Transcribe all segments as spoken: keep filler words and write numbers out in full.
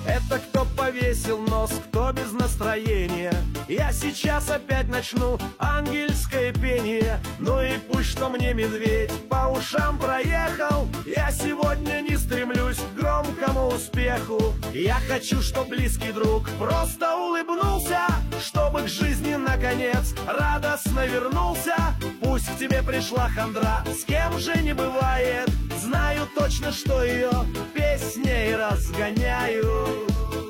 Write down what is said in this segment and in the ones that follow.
Это кто повесил нос, кто без настроения. Я сейчас опять начну ангельское пение. Ну и пусть что мне медведь по ушам проехал, я сегодня не стремлюсь к громкому успеху. Я хочу, чтоб близкий друг просто улыбнулся, чтобы к жизни наконец радостно вернулся. Пусть к тебе пришла хандра, с кем же не бывает. Знаю точно, что ее песней разгоняю.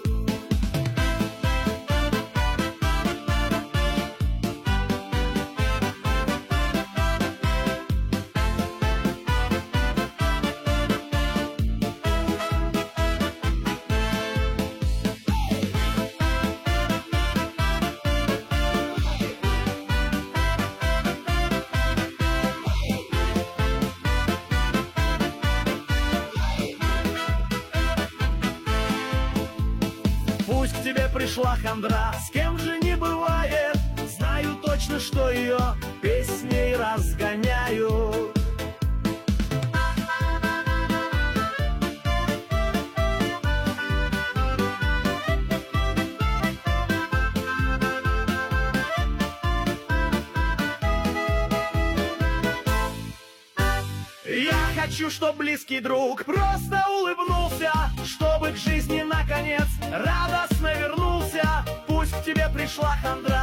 Пусть к тебе пришла хандра, с кем же не бывает. Знаю точно, что ее песней разгоняю. Я хочу, чтоб близкий друг просто улыбнулся, чтобы к жизни наконец радостно вернулся. Пусть к тебе пришла хандра,